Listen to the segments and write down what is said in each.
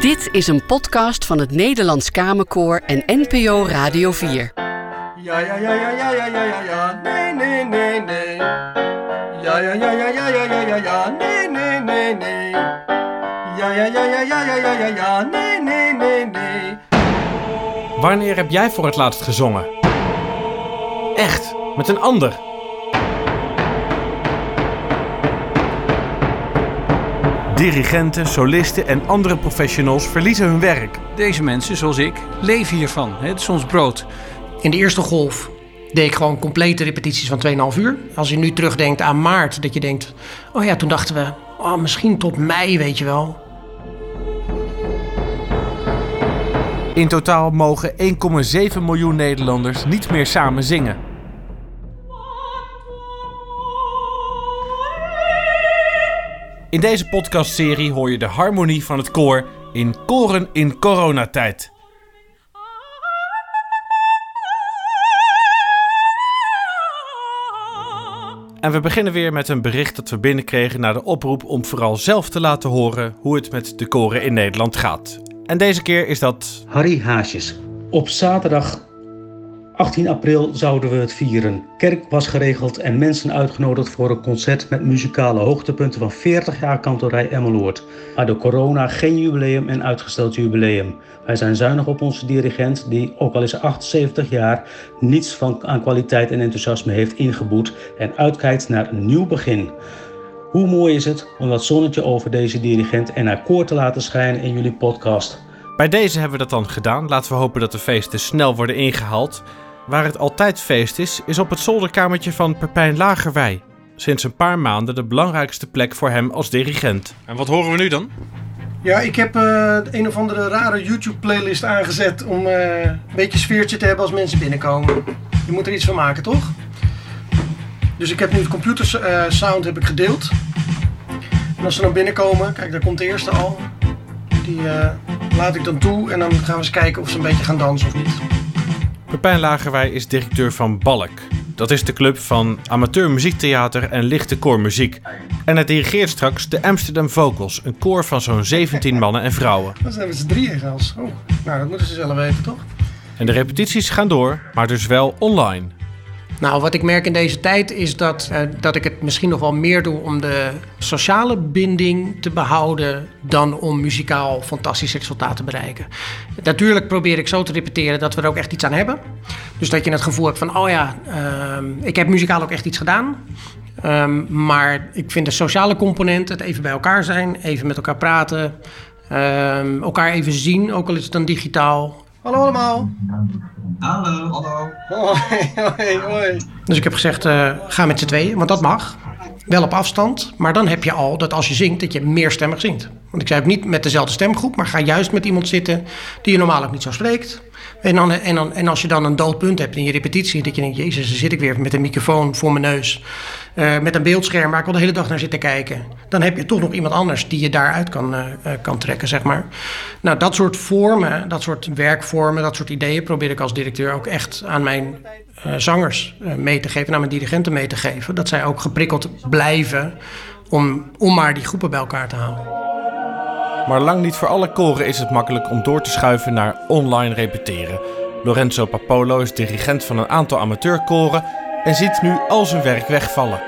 Dit is een podcast van het Nederlands Kamerkoor en NPO Radio 4. Ja, ja, ja, ja, ja, ja, ja, ja, ja, nee, nee, nee, nee. Ja, ja, ja, ja, ja, ja, ja, ja, ja, nee, nee, nee, nee. Ja, ja, ja, ja, ja, ja, ja, ja, ja, nee, nee, nee, nee. Wanneer heb jij voor het laatst gezongen? Echt, met een ander. Dirigenten, solisten en andere professionals verliezen hun werk. Deze mensen, zoals ik, leven hiervan. Het is ons brood. In de eerste golf deed ik gewoon complete repetities van 2,5 uur. Als je nu terugdenkt aan maart, dat je denkt... oh ja, toen dachten we, misschien tot mei, weet je wel. In totaal mogen 1,7 miljoen Nederlanders niet meer samen zingen. In deze podcastserie hoor je de harmonie van het koor in Koren in coronatijd. En we beginnen weer met een bericht dat we binnenkregen na de oproep om vooral zelf te laten horen hoe het met de koren in Nederland gaat. En deze keer is dat... Harry Haasjes. Op zaterdag 18 april zouden we het vieren. Kerk was geregeld en mensen uitgenodigd voor een concert met muzikale hoogtepunten van 40 jaar kantorij Emmeloord. Maar door corona geen jubileum en uitgesteld jubileum. Wij zijn zuinig op onze dirigent die, ook al is hij 78 jaar, niets aan kwaliteit en enthousiasme heeft ingeboet en uitkijkt naar een nieuw begin. Hoe mooi is het om dat zonnetje over deze dirigent en haar koor te laten schijnen in jullie podcast. Bij deze hebben we dat dan gedaan. Laten we hopen dat de feesten snel worden ingehaald. Waar het altijd feest is op het zolderkamertje van Pepijn Lagerwey. Sinds een paar maanden de belangrijkste plek voor hem als dirigent. En wat horen we nu dan? Ja, ik heb een of andere rare YouTube-playlist aangezet om een beetje sfeertje te hebben als mensen binnenkomen. Je moet er iets van maken, toch? Dus ik heb nu het computersound heb ik gedeeld. En als ze dan binnenkomen, kijk, daar komt de eerste al. Die laat ik dan toe en dan gaan we eens kijken of ze een beetje gaan dansen of niet. Pepijn Lagerwey is directeur van Balk. Dat is de club van amateur muziektheater en lichte koormuziek. En hij dirigeert straks de Amsterdam Vocals, een koor van zo'n 17 mannen en vrouwen. Dan zijn we z'n drieën, Gels. Oh, nou, dat moeten ze zelf weten, toch? En de repetities gaan door, maar dus wel online. Nou, wat ik merk in deze tijd is dat ik het misschien nog wel meer doe om de sociale binding te behouden dan om muzikaal fantastische resultaten te bereiken. Natuurlijk probeer ik zo te repeteren dat we er ook echt iets aan hebben. Dus dat je het gevoel hebt van, ik heb muzikaal ook echt iets gedaan. Maar ik vind de sociale component, het even bij elkaar zijn, even met elkaar praten, elkaar even zien, ook al is het dan digitaal. Hallo allemaal. Hallo, hallo. Hoi. Dus ik heb gezegd, ga met z'n tweeën, want dat mag. Wel op afstand, maar dan heb je al dat als je zingt, dat je meerstemmig zingt. Want ik zei ook niet met dezelfde stemgroep, maar ga juist met iemand zitten die je normaal ook niet zo spreekt. En als je dan een dood punt hebt in je repetitie, dat je denkt, jezus, dan zit ik weer met een microfoon voor mijn neus. Met een beeldscherm waar ik al de hele dag naar zit te kijken. Dan heb je toch nog iemand anders die je daaruit kan trekken, zeg maar. Nou, dat soort vormen, dat soort werkvormen, dat soort ideeën probeer ik als directeur ook echt aan mijn zangers mee te geven, aan mijn dirigenten mee te geven. Dat zij ook geprikkeld blijven om maar die groepen bij elkaar te halen. Maar lang niet voor alle koren is het makkelijk om door te schuiven naar online repeteren. Lorenzo Papolo is dirigent van een aantal amateurkoren en ziet nu al zijn werk wegvallen.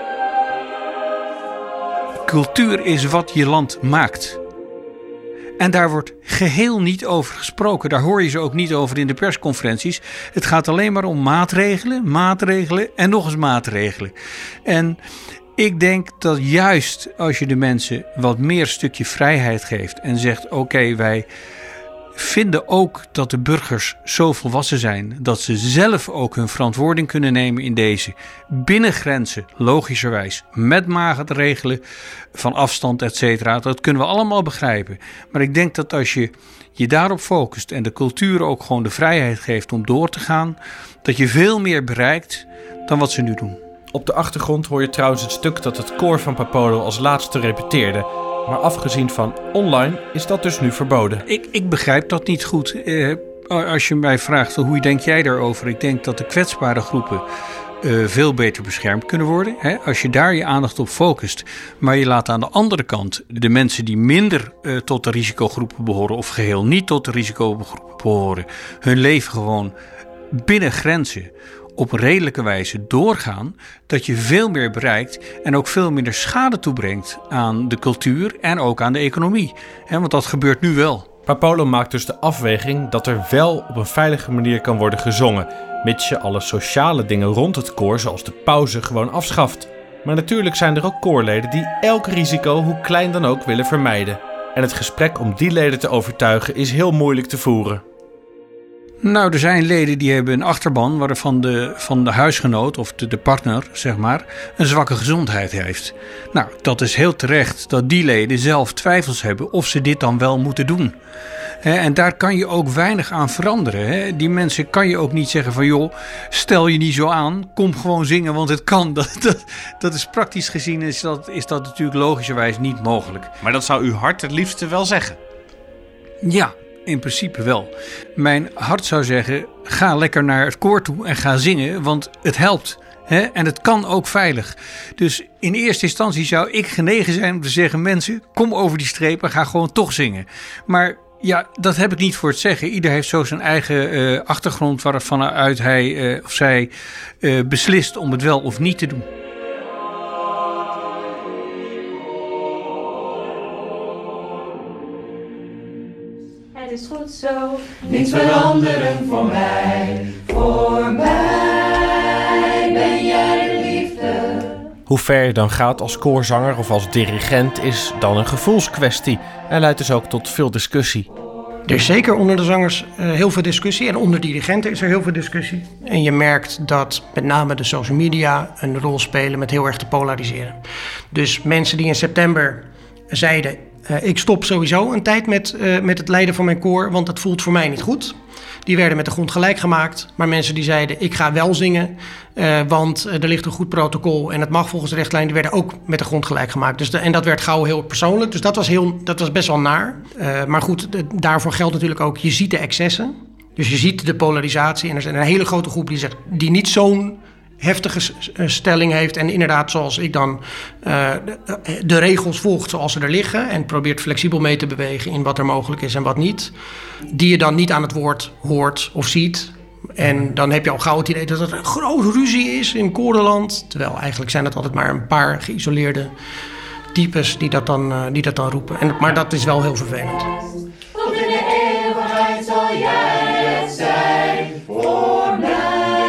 Cultuur is wat je land maakt. En daar wordt geheel niet over gesproken. Daar hoor je ze ook niet over in de persconferenties. Het gaat alleen maar om maatregelen en nog eens maatregelen. En ik denk dat juist als je de mensen wat meer stukje vrijheid geeft en zegt, oké, wij vinden ook dat de burgers zo volwassen zijn dat ze zelf ook hun verantwoording kunnen nemen in deze binnengrenzen, logischerwijs, met maatregelen van afstand, et cetera. Dat kunnen we allemaal begrijpen. Maar ik denk dat als je je daarop focust en de cultuur ook gewoon de vrijheid geeft om door te gaan, dat je veel meer bereikt dan wat ze nu doen. Op de achtergrond hoor je trouwens het stuk dat het koor van Papolo als laatste repeteerde. Maar afgezien van online is dat dus nu verboden. Ik begrijp dat niet goed. Als je mij vraagt, hoe denk jij daarover? Ik denk dat de kwetsbare groepen veel beter beschermd kunnen worden. Hè? Als je daar je aandacht op focust, maar je laat aan de andere kant de mensen die minder tot de risicogroepen behoren of geheel niet tot de risicogroepen behoren, hun leven gewoon binnen grenzen op redelijke wijze doorgaan, dat je veel meer bereikt en ook veel minder schade toebrengt aan de cultuur en ook aan de economie. Want dat gebeurt nu wel. Papolo maakt dus de afweging dat er wel op een veilige manier kan worden gezongen, mits je alle sociale dingen rond het koor, zoals de pauze, gewoon afschaft. Maar natuurlijk zijn er ook koorleden die elk risico, hoe klein dan ook, willen vermijden. En het gesprek om die leden te overtuigen is heel moeilijk te voeren. Nou, er zijn leden die hebben een achterban waarvan de huisgenoot of de partner, zeg maar, een zwakke gezondheid heeft. Nou, dat is heel terecht dat die leden zelf twijfels hebben of ze dit dan wel moeten doen. En daar kan je ook weinig aan veranderen. Die mensen kan je ook niet zeggen van joh, stel je niet zo aan, kom gewoon zingen, want het kan. Dat is praktisch gezien is dat natuurlijk logischerwijs niet mogelijk. Maar dat zou uw hart het liefste wel zeggen? Ja. In principe wel. Mijn hart zou zeggen, ga lekker naar het koor toe en ga zingen, want het helpt. En het kan ook veilig. Dus in eerste instantie zou ik genegen zijn om te zeggen, mensen, kom over die streep en ga gewoon toch zingen. Maar ja, dat heb ik niet voor het zeggen. Ieder heeft zo zijn eigen achtergrond waarvanuit hij of zij beslist om het wel of niet te doen. Het is goed zo, niets veranderen voor mij. Voor mij ben jij de liefde. Hoe ver je dan gaat als koorzanger of als dirigent is dan een gevoelskwestie en leidt dus ook tot veel discussie. Er is zeker onder de zangers heel veel discussie en onder dirigenten is er heel veel discussie. En je merkt dat met name de social media een rol spelen met heel erg te polariseren. Dus mensen die in september zeiden, ik stop sowieso een tijd met het leiden van mijn koor, want het voelt voor mij niet goed. Die werden met de grond gelijk gemaakt. Maar mensen die zeiden, ik ga wel zingen, want er ligt een goed protocol en het mag volgens de richtlijn, die werden ook met de grond gelijk gemaakt. Dus en dat werd gauw heel persoonlijk, dus dat was best wel naar. Maar goed, daarvoor geldt natuurlijk ook, je ziet de excessen. Dus je ziet de polarisatie en er is een hele grote groep die niet zo'n heftige stelling heeft en inderdaad zoals ik dan de regels volgt zoals ze er liggen en probeert flexibel mee te bewegen in wat er mogelijk is en wat niet, die je dan niet aan het woord hoort of ziet. En dan heb je al gauw het idee dat het een grote ruzie is in korenland, terwijl eigenlijk zijn het altijd maar een paar geïsoleerde types die dat dan roepen. Maar dat is wel heel vervelend. Tot in de eeuwigheid zal jij het zijn voor mij.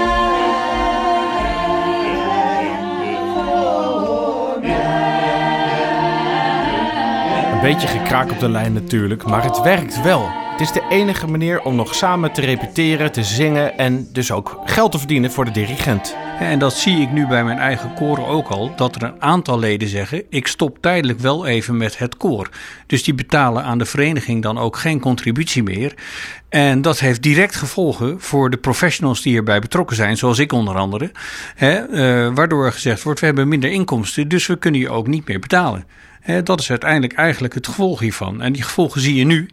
Een beetje gekraak op de lijn natuurlijk, maar het werkt wel. Het is de enige manier om nog samen te repeteren, te zingen en dus ook geld te verdienen voor de dirigent. En dat zie ik nu bij mijn eigen koren ook al, dat er een aantal leden zeggen, ik stop tijdelijk wel even met het koor. Dus die betalen aan de vereniging dan ook geen contributie meer. En dat heeft direct gevolgen voor de professionals die hierbij betrokken zijn, zoals ik onder andere. Waardoor er gezegd wordt, we hebben minder inkomsten, dus we kunnen je ook niet meer betalen. Dat is uiteindelijk eigenlijk het gevolg hiervan. En die gevolgen zie je nu.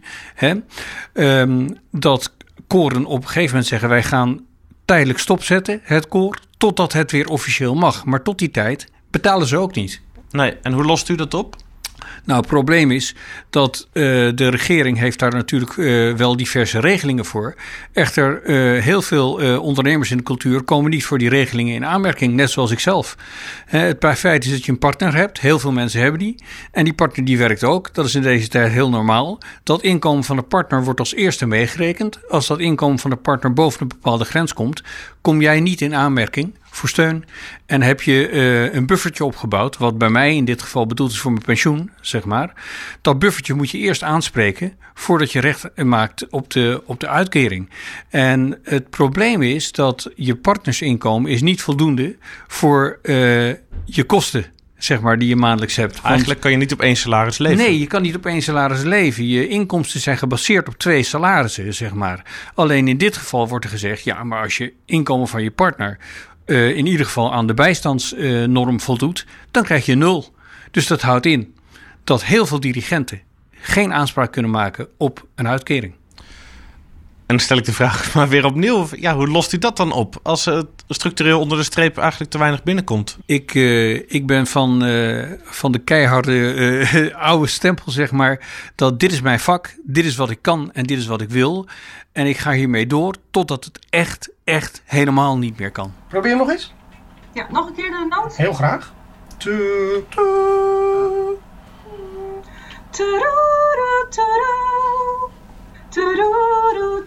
Dat koren op een gegeven moment zeggen, wij gaan tijdelijk stopzetten, het koor, totdat het weer officieel mag. Maar tot die tijd betalen ze ook niet. Nee, en hoe lost u dat op? Nou, het probleem is dat de regering heeft daar natuurlijk wel diverse regelingen voor. Echter, heel veel ondernemers in de cultuur komen niet voor die regelingen in aanmerking, net zoals ik zelf. Het feit is dat je een partner hebt, heel veel mensen hebben die. En die partner die werkt ook, dat is in deze tijd heel normaal. Dat inkomen van de partner wordt als eerste meegerekend. Als dat inkomen van de partner boven een bepaalde grens komt, kom jij niet in aanmerking voor steun. En heb je een buffertje opgebouwd, wat bij mij in dit geval bedoeld is voor mijn pensioen, zeg maar. Dat buffertje moet je eerst aanspreken voordat je recht maakt op de uitkering. En het probleem is dat je partnersinkomen is niet voldoende voor je kosten, zeg maar, die je maandelijks hebt. Eigenlijk kan je niet op één salaris leven. Nee, je kan niet op één salaris leven. Je inkomsten zijn gebaseerd op 2 salarissen, zeg maar. Alleen in dit geval wordt er gezegd, ja, maar als je inkomen van je partner in ieder geval aan de bijstandsnorm voldoet, dan krijg je 0. Dus dat houdt in dat heel veel dirigenten geen aanspraak kunnen maken op een uitkering. En dan stel ik de vraag maar weer opnieuw. Ja, hoe lost u dat dan op als het structureel onder de streep eigenlijk te weinig binnenkomt? Ik ben van de keiharde oude stempel, zeg maar, dat dit is mijn vak, dit is wat ik kan en dit is wat ik wil. En ik ga hiermee door totdat het echt helemaal niet meer kan. Probeer hem nog eens. Ja, nog een keer de noot. Heel graag. Tudu, tudu. Tudu,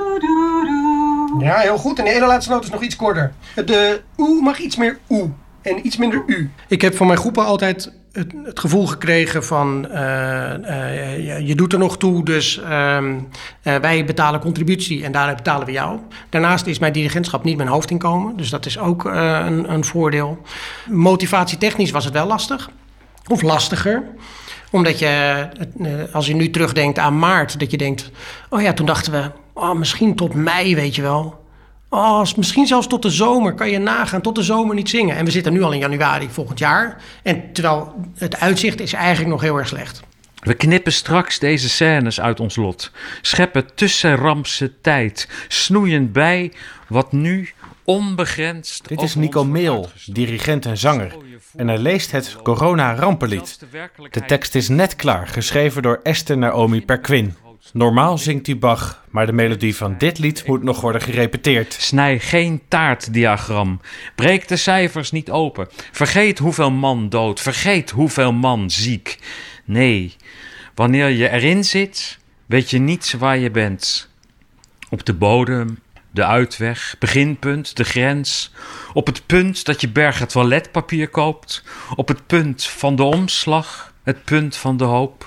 tudu. Ja, heel goed. En de ene laatste noot is nog iets korter. De oe mag iets meer oe en iets minder u. Ik heb van mijn groepen altijd het gevoel gekregen van je doet er nog toe, dus wij betalen contributie en daar betalen we jou. Daarnaast is mijn dirigentschap niet mijn hoofdinkomen, dus dat is ook een voordeel. Motivatietechnisch was het wel lastig, of lastiger. Omdat je, als je nu terugdenkt aan maart, dat je denkt, oh ja, toen dachten we, misschien tot mei, weet je wel. Misschien zelfs tot de zomer, kan je nagaan, tot de zomer niet zingen. En we zitten nu al in januari volgend jaar. En terwijl het uitzicht is eigenlijk nog heel erg slecht. We knippen straks deze scènes uit ons lot. Scheppen tussenramse tijd. Snoeien bij wat nu onbegrensd... Dit is Nico Meel, dirigent en zanger. En hij leest het Corona-rampenlied. De tekst is net klaar, geschreven door Esther Naomi Perquin. Normaal zingt hij Bach, maar de melodie van dit lied moet nog worden gerepeteerd. Snij geen taartdiagram. Breek de cijfers niet open. Vergeet hoeveel man dood. Vergeet hoeveel man ziek. Nee, wanneer je erin zit, weet je niet waar je bent. Op de bodem, de uitweg, beginpunt, de grens. Op het punt dat je bergen toiletpapier koopt. Op het punt van de omslag, het punt van de hoop.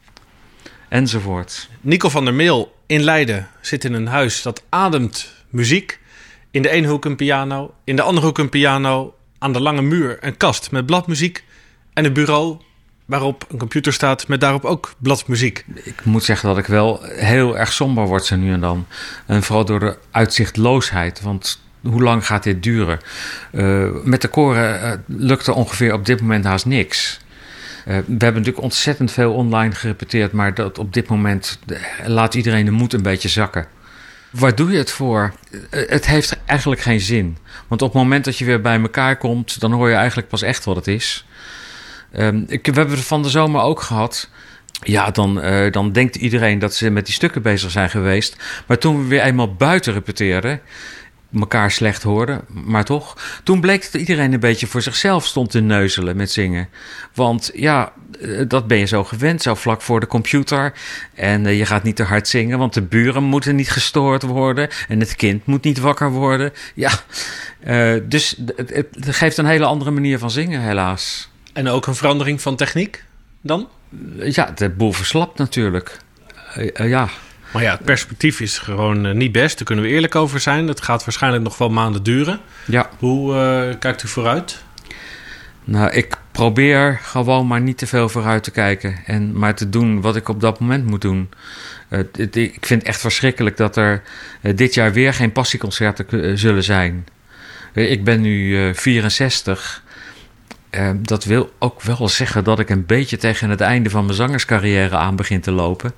Enzovoort. Nico van der Meel in Leiden zit in een huis dat ademt muziek. In de ene hoek een piano, in de andere hoek een piano. Aan de lange muur een kast met bladmuziek. En een bureau waarop een computer staat met daarop ook bladmuziek. Ik moet zeggen dat ik wel heel erg somber word zo nu en dan. En vooral door de uitzichtloosheid. Want hoe lang gaat dit duren? Met de koren lukt er ongeveer op dit moment haast niks. We hebben natuurlijk ontzettend veel online gerepeteerd, maar dat op dit moment laat iedereen de moed een beetje zakken. Waar doe je het voor? Het heeft eigenlijk geen zin. Want op het moment dat je weer bij elkaar komt, dan hoor je eigenlijk pas echt wat het is. We hebben het van de zomer ook gehad. Ja, dan denkt iedereen dat ze met die stukken bezig zijn geweest. Maar toen we weer eenmaal buiten repeteerden, elkaar slecht hoorden, maar toch. Toen bleek dat iedereen een beetje voor zichzelf stond te neuzelen met zingen. Want ja, dat ben je zo gewend, zo vlak voor de computer. En je gaat niet te hard zingen, want de buren moeten niet gestoord worden. En het kind moet niet wakker worden. Ja, dus het geeft een hele andere manier van zingen, helaas. En ook een verandering van techniek dan? Ja, de boel verslapt natuurlijk. Ja. Maar ja, het perspectief is gewoon niet best. Daar kunnen we eerlijk over zijn. Het gaat waarschijnlijk nog wel maanden duren. Ja. Hoe kijkt u vooruit? Nou, ik probeer gewoon maar niet te veel vooruit te kijken. En maar te doen wat ik op dat moment moet doen. Ik vind het echt verschrikkelijk dat er dit jaar weer geen passieconcerten zullen zijn. Ik ben nu 64. Dat wil ook wel zeggen dat ik een beetje tegen het einde van mijn zangerscarrière aan begin te lopen.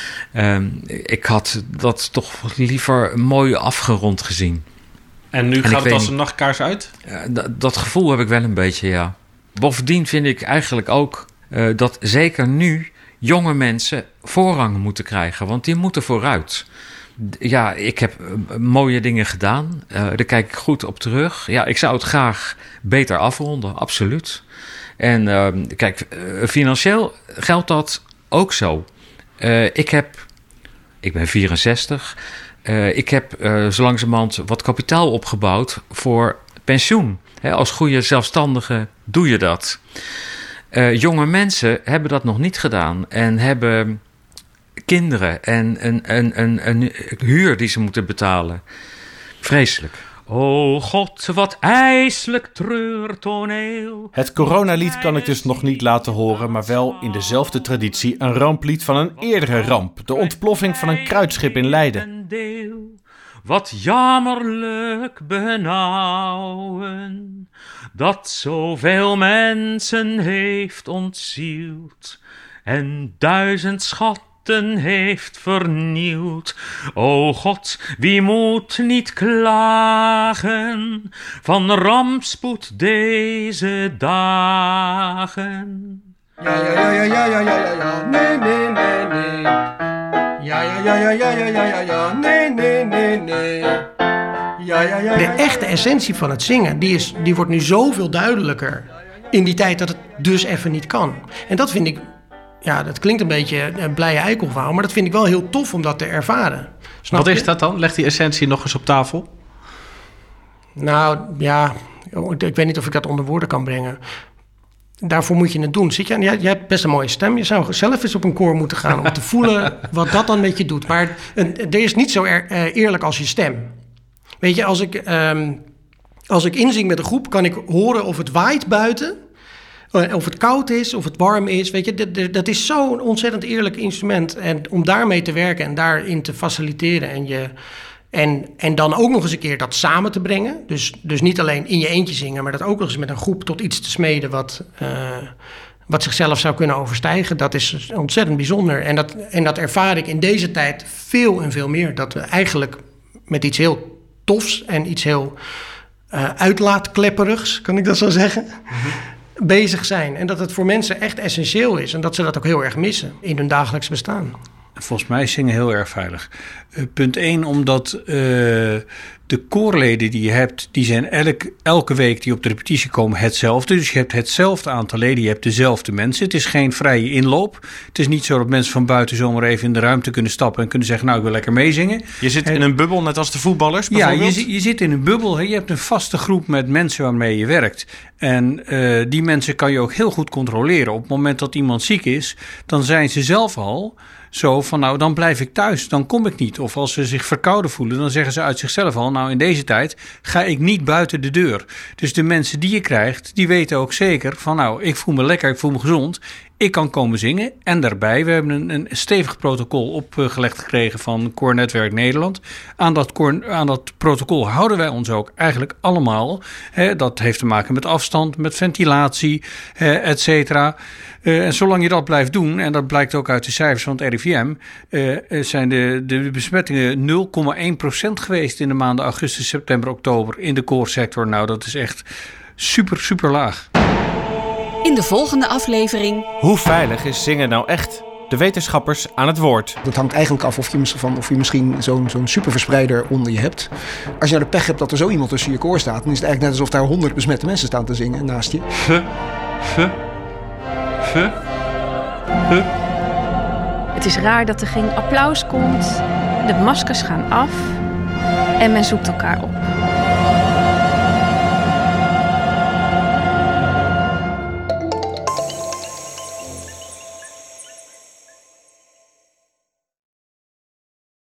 Ik had dat toch liever mooi afgerond gezien. En nu gaat het als een nachtkaars uit? Dat gevoel heb ik wel een beetje, ja. Bovendien vind ik eigenlijk ook dat zeker nu jonge mensen voorrang moeten krijgen. Want die moeten vooruit. Ja, ik heb mooie dingen gedaan. Daar kijk ik goed op terug. Ja, ik zou het graag beter afronden, absoluut. En kijk, financieel geldt dat ook zo. Ik ben 64. Ik heb zo langzamerhand wat kapitaal opgebouwd voor pensioen. Als goede zelfstandige doe je dat. Jonge mensen hebben dat nog niet gedaan en hebben kinderen en een huur die ze moeten betalen. Vreselijk. O God, wat ijselijk treurtoneel. Het coronalied kan ik dus nog niet laten horen, maar wel in dezelfde traditie een ramplied van een eerdere ramp. De ontploffing van een kruitschip in Leiden. Wat jammerlijk benauwen, dat zoveel mensen heeft ontzield. En 1000 schatten nachten heeft vernield. O God, wie moet niet klagen van rampspoed deze dagen? Ja, nee, nee, nee, nee. Ja, nee, nee, nee, nee. De echte essentie van het zingen, die wordt nu zoveel duidelijker in die tijd dat het dus even niet kan. En dat vind ik, ja, dat klinkt een beetje een blije eikelverhaal, maar dat vind ik wel heel tof om dat te ervaren. Wat is dat dan? Leg die essentie nog eens op tafel. Nou, ja, ik weet niet of ik dat onder woorden kan brengen. Daarvoor moet je het doen. Zit je, jij hebt best een mooie stem. Je zou zelf eens op een koor moeten gaan om te voelen wat dat dan met je doet. Maar er is niet zo eerlijk als je stem. Weet je, als ik inzing met een groep, kan ik horen of het waait buiten, of het koud is, of het warm is. Weet je, dat is zo'n ontzettend eerlijk instrument. En om daarmee te werken en daarin te faciliteren en dan ook nog eens een keer dat samen te brengen. Dus niet alleen in je eentje zingen, maar dat ook nog eens met een groep tot iets te smeden wat zichzelf zou kunnen overstijgen. Dat is ontzettend bijzonder. En dat ervaar ik in deze tijd veel en veel meer. Dat we eigenlijk met iets heel tofs en iets heel uitlaatklepperigs, kan ik dat zo zeggen, bezig zijn. En dat het voor mensen echt essentieel is. En dat ze dat ook heel erg missen in hun dagelijks bestaan. Volgens mij is zingen heel erg veilig. Punt 1, omdat de koorleden die je hebt, die zijn elke week die op de repetitie komen hetzelfde. Dus je hebt hetzelfde aantal leden, je hebt dezelfde mensen. Het is geen vrije inloop. Het is niet zo dat mensen van buiten zomaar even in de ruimte kunnen stappen en kunnen zeggen, nou, ik wil lekker meezingen. Je zit in een bubbel, net als de voetballers bijvoorbeeld? Ja, je zit in een bubbel. Hè. Je hebt een vaste groep met mensen waarmee je werkt. En die mensen kan je ook heel goed controleren. Op het moment dat iemand ziek is, dan zijn ze zelf al zo van, nou, dan blijf ik thuis, dan kom ik niet. Of als ze zich verkouden voelen, dan zeggen ze uit zichzelf al, nou, in deze tijd ga ik niet buiten de deur. Dus de mensen die je krijgt, die weten ook zeker van, nou, ik voel me lekker, ik voel me gezond. Ik kan komen zingen. En daarbij, we hebben een stevig protocol opgelegd gekregen van Koornetwerk Nederland. Aan dat protocol houden wij ons ook eigenlijk allemaal. Dat heeft te maken met afstand, met ventilatie, et cetera. En zolang je dat blijft doen, en dat blijkt ook uit de cijfers van het RIVM, zijn de besmettingen 0,1% geweest in de maanden augustus, september, oktober in de koorsector. Nou, dat is echt super, super laag. In de volgende aflevering. Hoe veilig is zingen nou echt? De wetenschappers aan het woord. Dat hangt eigenlijk af of je misschien zo'n superverspreider onder je hebt. Als je nou de pech hebt dat er zo iemand tussen je koor staat, dan is het eigenlijk net alsof daar 100 besmette mensen staan te zingen naast je. Het is raar dat er geen applaus komt. De maskers gaan af. En men zoekt elkaar op.